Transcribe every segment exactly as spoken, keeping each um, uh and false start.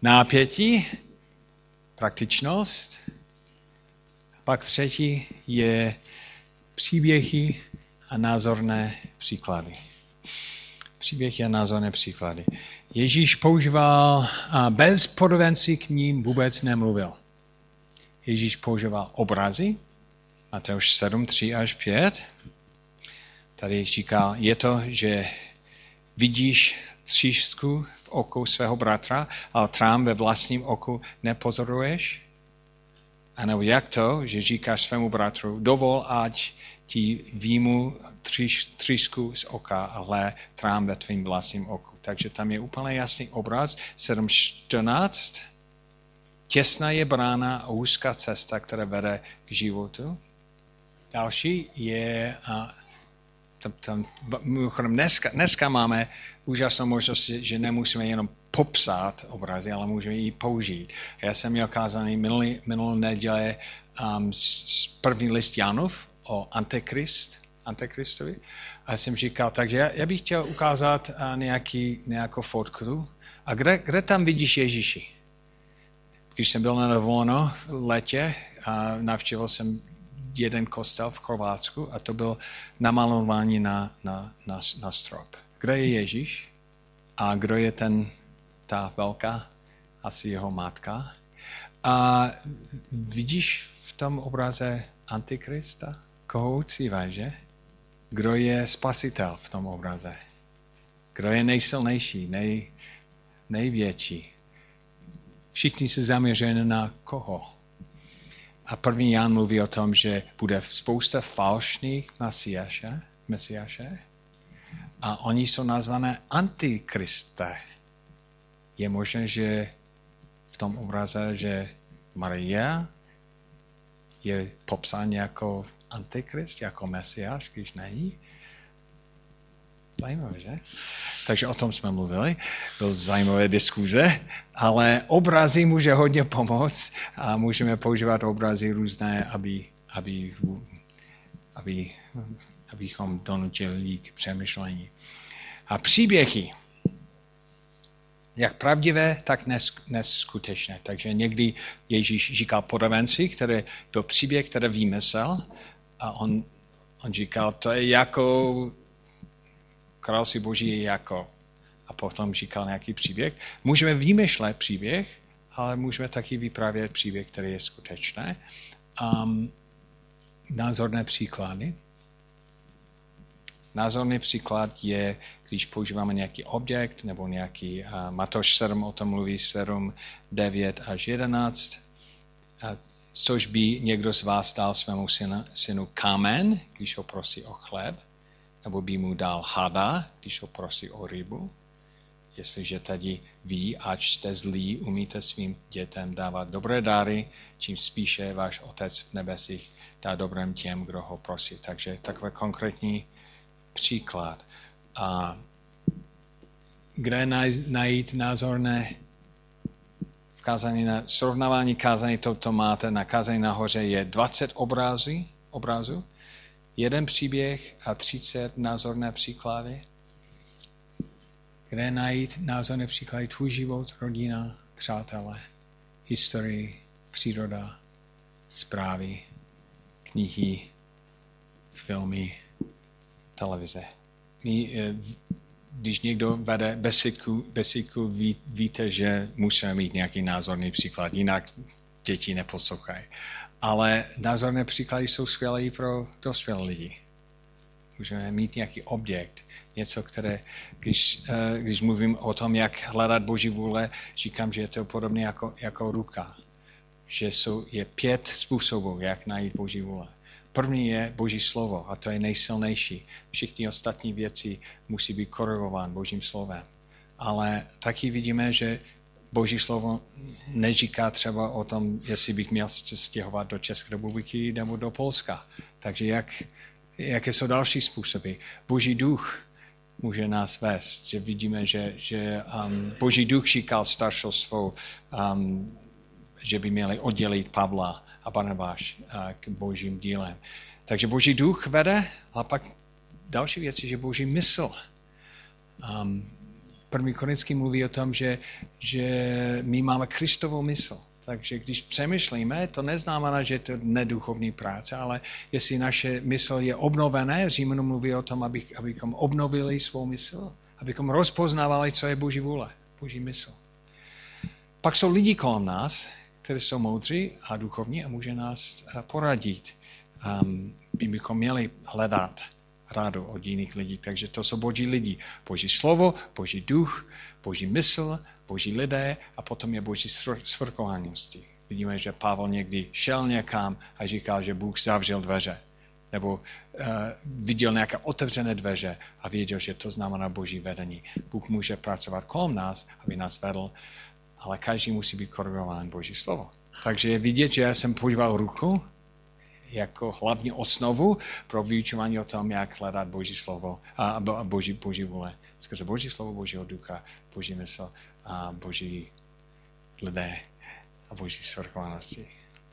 nápětí, praktičnost. Pak třetí je příběhy a názorné příklady. Příběhy a názorné příklady. Ježíš používal, a bez podobenství k ním vůbec nemluvil. Ježíš používal obrazy, Matouš sedm, tři až pět. Tady říká, je to, že vidíš třísku v oku svého bratra, ale trám ve vlastním oku nepozoruješ? A nebo jak to, že říkáš svému bratru, dovol, ať ti výjmu třísku z oka, ale trám ve tvým vlastním oku. Takže tam je úplně jasný obraz. sedm čtrnáct. Těsná je brána a úzká cesta, která vede k životu. Další je, a tam, tam, dneska, dneska máme úžasnou možnost, že nemusíme jenom popsat obrazy, ale můžeme ji použít. Já jsem měl kázaný minulý, minulou neděli um, z první list Janův o Antikrist, Antikristovi. A jsem říkal, takže já, já bych chtěl ukázat uh, nějaký, nějakou fotku. A kde, kde tam vidíš Ježíši? Když jsem byl na dovolenou v létě, uh, navštívil jsem jeden kostel v Chorvatsku a to byl namalování na, na, na, na strop. Kde je Ježíš? A kdo je ten, ta velká? Asi jeho matka. A vidíš v tom obraze Antikrista? Koho uctívají, že? Kdo je spasitel v tom obraze? Kdo je nejsilnější, nej, největší? Všichni se zaměřují na koho? A první Jan mluví o tom, že bude spousta falšných mesiáše, mesiáše a oni jsou nazvané antikristé. Je možné, že v tom obraze, že Maria je popsán jako antikrist, jako mesiáš, když není. Zajímavé, že? Takže o tom jsme mluvili. Byl zajímavé diskuze, ale obrazy může hodně pomoct a můžeme používat obrazy různé, aby, aby, aby, abychom donutili k přemýšlení. A příběhy. Jak pravdivé, tak neskutečné. Takže někdy Ježíš říkal podobenství, které byl příběh, který vymyslel a on, on říkal, to je jako Království Boží je jako. A potom říkal nějaký příběh. Můžeme vymýšlet příběh, ale můžeme taky vyprávět příběh, který je skutečný. Um, názorné příklady. Názorný příklad je, když používáme nějaký objekt nebo nějaký, uh, Matouš sedm o tom mluví, sedm, devět až jedenáct. Uh, což by někdo z vás dal svému synu, synu kámen, když ho prosí o chléb, nebo by mu dal hada, když ho prosí o rybu. Jestliže tady ví, ač jste zlí, umíte svým dětem dávat dobré dary, čím spíše váš Otec v nebesích dá dobrém těm, kdo ho prosí. Takže takový konkrétní příklad. A kde najít názorné v kázání na srovnávání kázání, to, to máte na kázání nahoře, je dvacet obrázů, obrázů, jeden příběh a třicet názorné příklady. Kde najít názorné příklady? Tvůj život, rodina, přátelé, historii, příroda, zprávy, knihy, filmy, televize. My, když někdo vede besidku, besidku ví, víte, že musíme mít nějaký názorný příklad, jinak děti neposlouchají. Ale názorné příklady jsou skvělé i pro dospělé lidi. Můžeme mít nějaký objekt, něco, které, když, když mluvím o tom, jak hledat Boží vůle, říkám, že je to podobné jako, jako ruka. Že jsou, je pět způsobů, jak najít Boží vůle. První je Boží slovo a to je nejsilnější. Všechny ostatní věci musí být korigovány Božím slovem. Ale taky vidíme, že Boží slovo neříká třeba o tom, jestli bych měl se stěhovat do České republiky nebo do Polska. Takže jak, jaké jsou další způsoby? Boží duch může nás vést. Že vidíme, že, že um, Boží duch říkal staršostvou, um, že by měli oddělit Pavla a Barnabáš uh, k Božím dílem. Takže Boží duch vede, a pak další věc je, že Boží mysl. Um, první Korinský mluví o tom, že, že my máme Kristovou mysl. Takže když přemýšlíme, to neznamená, že to je neduchovní práce, ale jestli naše mysl je obnovené, Římanům mluví o tom, aby, abychom obnovili svou mysl, abychom rozpoznávali, co je Boží vůle, Boží mysl. Pak jsou lidi kolem nás, kteří jsou moudří a duchovní a může nás poradit. Um, bychom měli hledat rádu od jiných lidí. Takže to jsou Boží lidi. Boží slovo, Boží duch, Boží mysl, Boží lidé a potom je Boží svrchovanosti. Vidíme, že Pavel někdy šel někam a říkal, že Bůh zavřel dveře. Nebo uh, viděl nějaké otevřené dveře a věděl, že to znamená Boží vedení. Bůh může pracovat kolem nás, aby nás vedl, ale každý musí být korigován Boží slovo. Takže je vidět, že já jsem používal ruku jako hlavní osnovu pro vyučování o tom, jak hledat Boží slovo a Boží, Boží vůle. Skrze Boží slovo, Božího ducha, Boží mysl a Boží lidé a Boží svrchovanosti.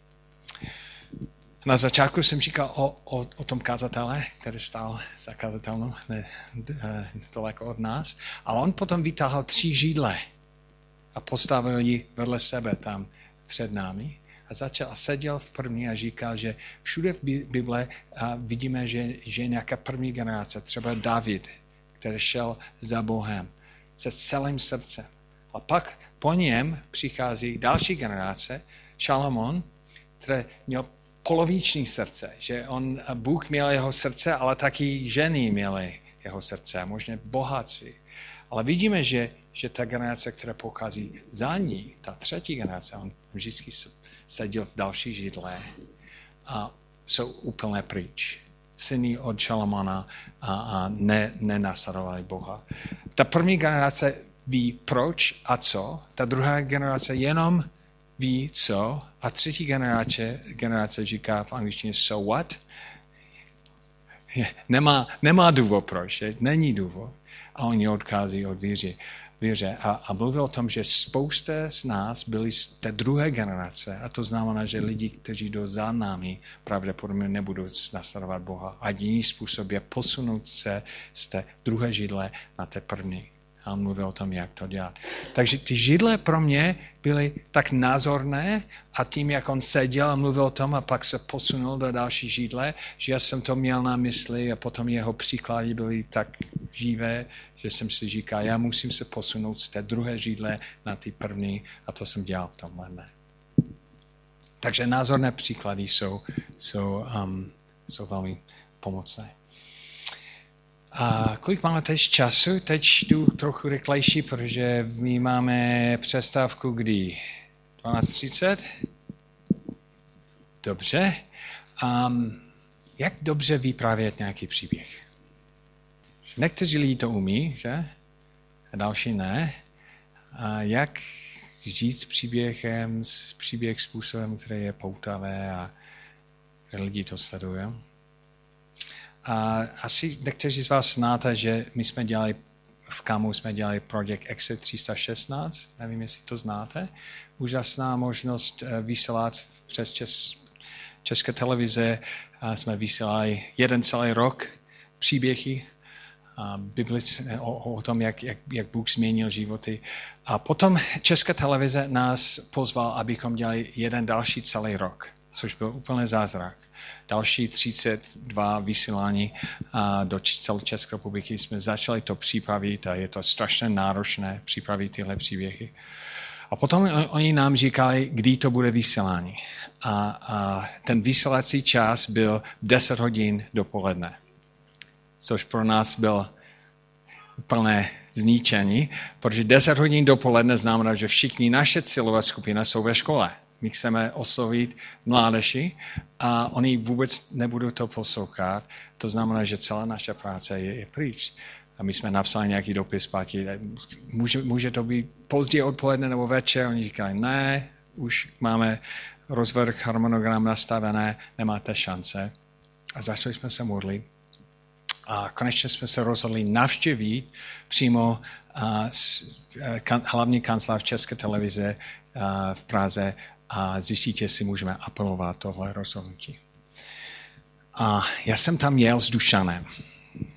Na začátku jsem říkal o, o, o tom kazatele, který stál za kazatelnou daleko od nás. A on potom vytáhl tři židle a postavil ji vedle sebe tam před námi. A začal a seděl v první a říkal, že všude v Bible vidíme, že, že je nějaká první generace, třeba David, který šel za Bohem se celým srdcem. A pak po něm přichází další generace, Šalamón, který měl poloviční srdce, že on, Bůh měl jeho srdce, ale taky ženy měly jeho srdce, možná bohatství. Ale vidíme, že, že ta generace, která pochází za ní, ta třetí generace, on vždycky seděl v další židle a jsou úplně pryč. Syny od Šalamona a, a ne, nenasledovali Boha. Ta první generace ví proč a co, ta druhá generace jenom ví co a třetí generace, generace říká v angličtině so what. Nemá, nemá důvod proč, není důvod. A oni odchází od víry. víře. A, a mluvil o tom, že spousta z nás byli z té druhé generace a to znamená, že lidi, kteří jdou za námi, pravděpodobně nebudou nasledovat Boha. A jiný způsob je posunout se z té druhé židle na té první. A on mluvil o tom, jak to dělat. Takže ty židle pro mě byly tak názorné a tím, jak on seděl a mluvil o tom a pak se posunul do další židle, že já jsem to měl na mysli a potom jeho příklady byly tak živé, že jsem si říkal, já musím se posunout z té druhé židle na ty první a to jsem dělal v tomhle dne. Takže názorné příklady jsou, jsou, um, jsou velmi pomocné. A kolik máme teď času? Teď jdu trochu rychlejší, protože my máme přestávku kdy? dvanáct třicet? Dobře. Um, jak dobře vyprávět nějaký příběh? Někteří lidi to umí, že? A další ne. A jak žít s příběhem, s příběh způsobem, který je poutavé a lidi to sledují? A asi někteří z vás znáte, že my jsme dělali, v Kamu jsme dělali projekt Exit tři sta šestnáct, nevím, jestli to znáte. Úžasná možnost vysílat přes čes, české televize. A jsme vysílali jeden celý rok příběhy a Biblice, o, o tom, jak, jak, jak Bůh změnil životy. A potom česká televize nás pozval, abychom dělali jeden další celý rok, což byl úplně zázrak. Další třicet dva vysílání do celé České republiky jsme začali to připravit a je to strašně náročné připravit tyhle příběhy. A potom oni nám říkali, kdy to bude vysílání. A, a ten vysílací čas byl deset hodin dopoledne, což pro nás byl plné zničení, protože deset hodin dopoledne znamená, že všichni naše cílové skupiny jsou ve škole. My chceme oslovit mládeži a oni vůbec nebudou to poslouchat. To znamená, že celá naše práce je, je pryč. A my jsme napsali nějaký dopis zpátky. Může, může to být pozdě odpoledne nebo večer? Oni říkají, ne, už máme rozvrh, harmonogram nastavené, nemáte šance. A začali jsme se modlit. A konečně jsme se rozhodli navštívit přímo a, kan, hlavní kancelář České televize a, v Praze a zjistit, jestli můžeme apelovat tohle rozhodnutí. A já jsem tam jel s Dušanem.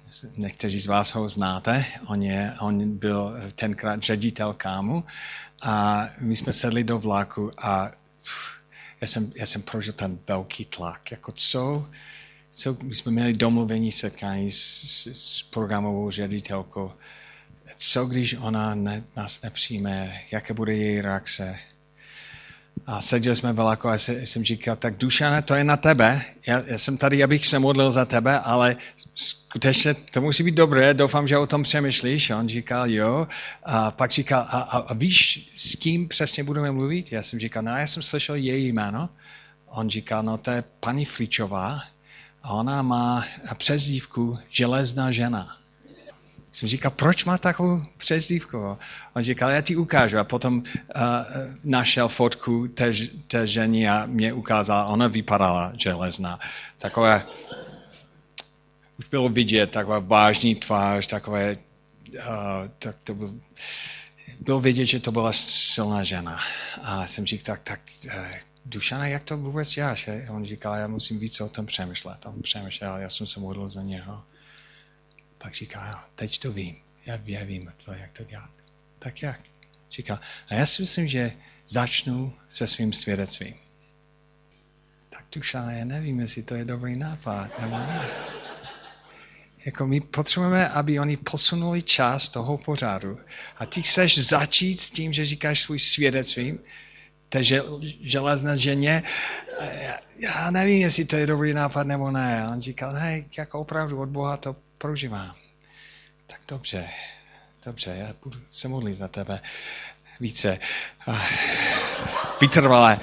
někteří z vás ho znáte, on, je, on byl tenkrát ředitel kámu a my jsme sedli do vlaku a pff, já, jsem, já jsem prožil ten velký tlak. Jako co, co my jsme měli domluvení setkání s, s, s programovou ředitelkou. Co když ona ne, nás nepřijme, jaké bude její reakce? A seděli jsme v vlaku a jsem říkal, tak Dušane, to je na tebe. Já, já jsem tady, abych se modlil za tebe, ale skutečně to musí být dobré, doufám, že o tom přemýšlíš. A on říkal, jo. A pak říkal, a, a, a víš, s kým přesně budeme mluvit? Já jsem říkal, no já jsem slyšel její jméno. On říkal, no to je paní Fričová a ona má přezdívku Železná žena. Jsem říkal, proč má takovou přezdívku? On říkal, já ti ukážu. A potom uh, našel fotku té, té ženy a mě ukázal, ona vypadala železná. Takové, už bylo vidět, taková vážný tvář, takové, uh, tak to byl, bylo vidět, že to byla silná žena. A jsem říkal, tak, tak uh, Dušana, jak to vůbec děláš? A on říkal, já musím více o tom přemýšlet. On přemýšlel, já jsem se modlil za něho. Pak říká, jo, teď to vím, já, já vím, to, jak to dělat. Tak jak? Říká, a já si myslím, že začnu se svým svědectvím. Tak Dušana, já nevím, jestli to je dobrý nápad, nebo ne. Jako my potřebujeme, aby oni posunuli čas toho pořádu. A ty chceš začít s tím, že říkáš svůj svědectvím, té železné ženě, já nevím, jestli to je dobrý nápad, nebo ne. A on říkal, ne, jako opravdu od Boha to prožívám. Tak dobře, dobře, já budu se modlit za tebe více. Vytrvalé.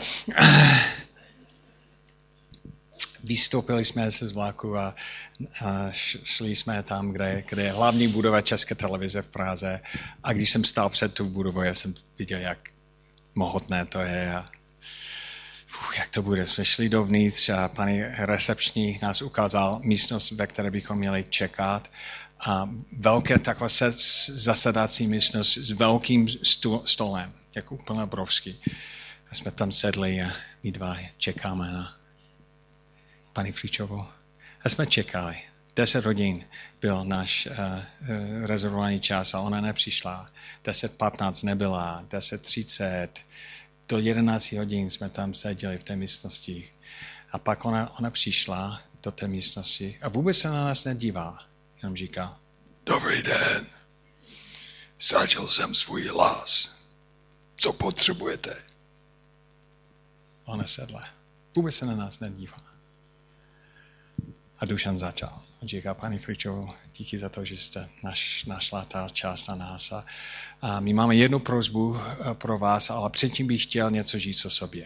Vystoupili jsme se z vlaku a, a šli jsme tam, kde, kde je hlavní budova České televize v Praze. A když jsem stál před tu budovou, já jsem viděl, jak mohutné to je. A Uf, jak to bude? Jsme šli dovnitř a paní recepční nás ukázal místnost, ve které bychom měli čekat. A velké takové zasedací místnost s velkým stolem, jako úplně obrovský. A jsme tam sedli a my dva čekáme na paní Fričovou. A jsme čekali. Deset hodin byl náš uh, uh, rezervovaný čas a ona nepřišla. Deset patnáct nebyla, deset třicet. Do jedenáct hodin jsme tam seděli v té místnosti. A pak ona, ona přišla do té místnosti a vůbec se na nás nedívá. Jenom říká, dobrý den, ztratil jsem svůj hlas. Co potřebujete? Ona sedla. Vůbec se na nás nedívá. A Dušan začal. On říká, paní Fričovou, díky za to, že jste naš, našla ta část na nás. A, a my máme jednu prosbu pro vás, ale předtím bych chtěl něco říct o sobě.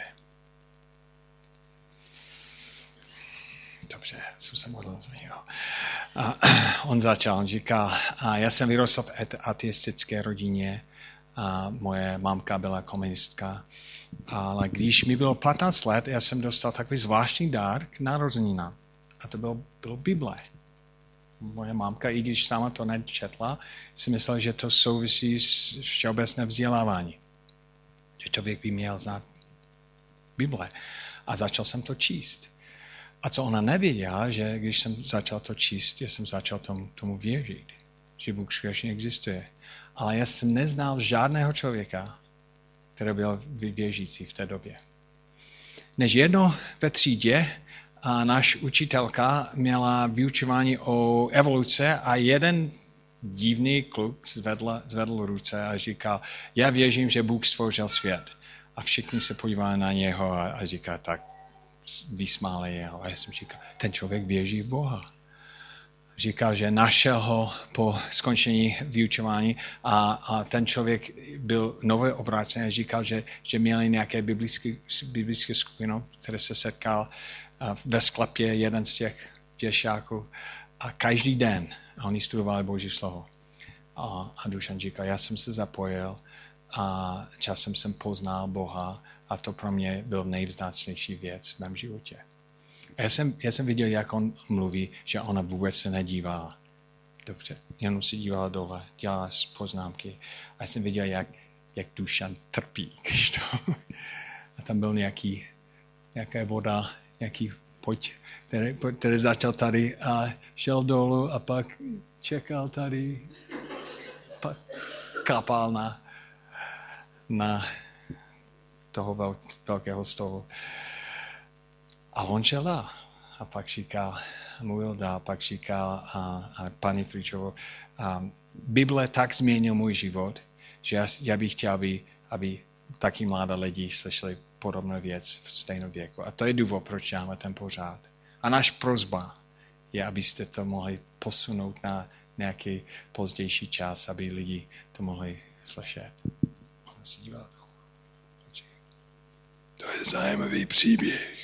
Dobře, jsem se modlil z něho. A on začal, on říká, a já jsem vyrostl v ateistické rodině a moje mamka byla komunistka. Ale když mi bylo patnáct let, já jsem dostal takový zvláštní dár k narozeninám. A to bylo, bylo Bible. Moje mámka, i když sama to nečetla, si myslela, že to souvisí s všeobecné vzdělávání. Že člověk by měl znát Bible. A začal jsem to číst. A co ona nevěděla, že když jsem začal to číst, já jsem začal tomu, tomu věřit. Že Bůh skutečně existuje. Ale já jsem neznal žádného člověka, který byl věřící v té době. Než jedno ve třídě, a náš učitelka měla vyučování o evoluce a jeden divný kluk zvedl, zvedl ruce a říkal, já věřím, že Bůh stvořil svět. A všichni se podívali na něho a, a říká, tak vysmáli jeho. A já jsem říkal, ten člověk věří v Boha. Říkal, že našel ho po skončení vyučování a, a ten člověk byl nově obrácený a říkal, že, že měli nějaké biblické, biblické skupiny, které se setkal ve sklepě jeden z těch věšáků a každý den oni studovali Boží slovo. A, a Dušan říkal, já jsem se zapojil a časem jsem poznal Boha a to pro mě byl nejvzácnější věc v mém životě. A já jsem, já jsem viděl, jak on mluví, že ona vůbec se nedívá. Dobře, jenom si dívala dole, dělala poznámky. A já jsem viděl, jak, jak Dušan trpí. A tam byl nějaký, nějaká voda, nějaký pojď, který, který začal tady a šel dolů a pak čekal tady, pak kapal na, na toho vel, velkého stolu. A on šel dál. A pak říkal, mluvil dál, pak říkal a, a paní Fričovo, a Bible tak změnil můj život, že já, já bych chtěl, aby, aby taky mladé lidi slyšeli podobnou věc v stejném věku. A to je důvod, proč máme ten pořád. A náš prosba je, abyste to mohli posunout na nějaký pozdější čas, aby lidi to mohli slyšet. To je zajímavý příběh.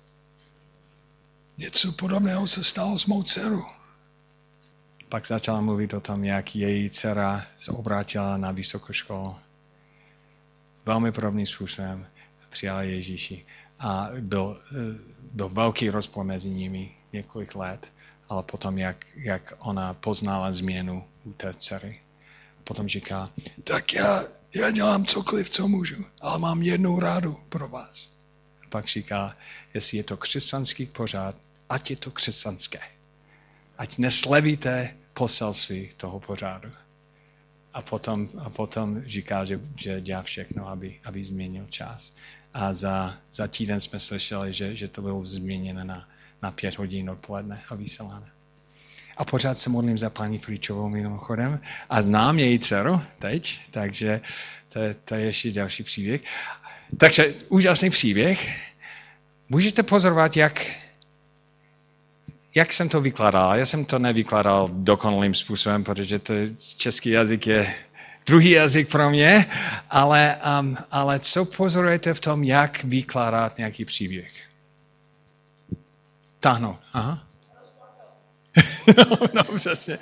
Něco podobného se stalo s mou dcerou. Pak začala mluvit o tom, jak její dcera se obrátila na vysokou školu. Velmi podobným způsobem přijala Ježíši. A byl, byl velký rozpor mezi nimi několik let, ale potom, jak, jak ona poznala změnu u té dcery. Potom říká, tak já, já dělám cokoliv, co můžu, ale mám jednou rádu pro vás. Pak říká, jestli je to křesťanský pořád, ať je to křesťanské. Ať neslevíte poselství toho pořádu. A potom, a potom říká, že, že dělá všechno, aby, aby změnil čas. A za, za týden jsme slyšeli, že, že to bylo změněno na, na pět hodin odpoledne a vysílané. A pořád se modlím za paní Fričovou mimochodem. A znám její dceru teď, takže to, to je ještě další příběh. Takže úžasný příběh. Můžete pozorovat, jak, jak jsem to vykládal. Já jsem to nevykládal dokonalým způsobem, protože to český jazyk je druhý jazyk pro mě, ale, um, ale co pozorujete v tom, jak vykládat nějaký příběh? Táhnout. Aha. no, no, přesně.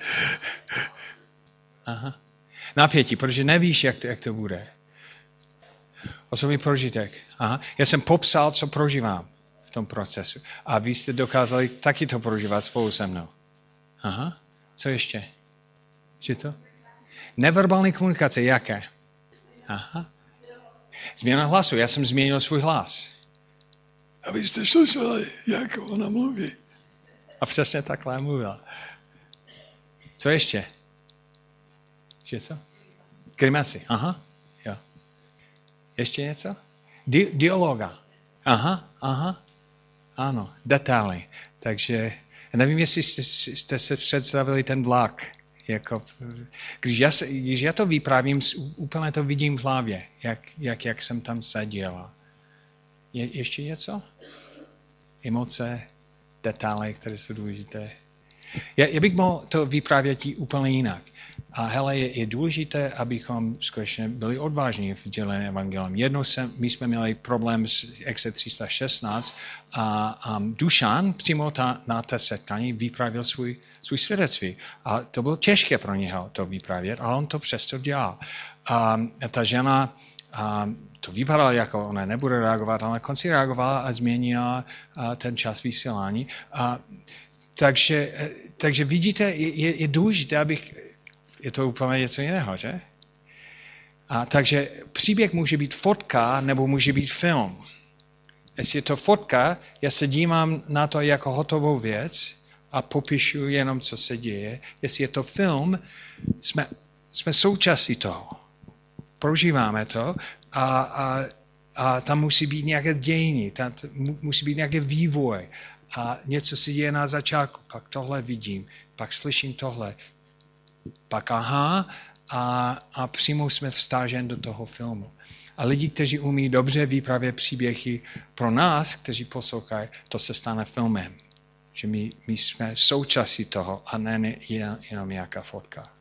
Aha. Napětí, protože nevíš, jak to, jak to bude. Osobní prožitek. Aha. Já jsem popsal, co prožívám v tom procesu. A vy jste dokázali taky to prožívat spolu se mnou. Aha. Co ještě? Že to? Neverbální komunikace, jaké? Aha. Změna hlasu. Já jsem změnil svůj hlas. A vy jste slyšeli, jak ona mluví. A přesně takhle mluvila. Co ještě? Že co? Grimasy. Aha. Jo. Ještě něco? Di- dialoga. Aha, aha. Ano, detaily. Takže nevím, jestli jste, jste se představili ten vlak. Jako, když, já, když já to vyprávím, úplně to vidím v hlavě, jak, jak, jak jsem tam seděla. Je, ještě něco? Emoce, detaily, které jsou důležité. Já, já bych mohl to vyprávět úplně jinak. A hele, je, je důležité, abychom skutečně byli odvážní v dělení evangelium. Jednou jsem, my jsme měli problém s Exe tři sta šestnáct a um, Dušan přímo ta, na té setkání vyprávěl svůj, svůj svědectví. A to bylo těžké pro něho to vyprávět, ale on to přesto dělal. A ta žena, a to vypadalo, jako ona nebude reagovat, ale na konci reagovala a změnila a, ten čas vysílání. A, takže, takže vidíte, je, je důležité, abych... Je to úplně něco jiného, že? A takže příběh může být fotka nebo může být film. Jestli je to fotka, já se dívám na to jako hotovou věc a popíšu jenom, co se děje. Jestli je to film, jsme, jsme součástí toho. Prožíváme to a, a, a tam musí být nějaké dějiny, tam musí být nějaký vývoj. A něco se děje na začátku, pak tohle vidím, pak slyším tohle. Pak aha a, a přímo jsme vstážen do toho filmu. A lidi, kteří umí dobře vyprávět příběhy pro nás, kteří poslouchají, to se stane filmem. Že my, my jsme součástí toho a ne jenom nějaká fotka.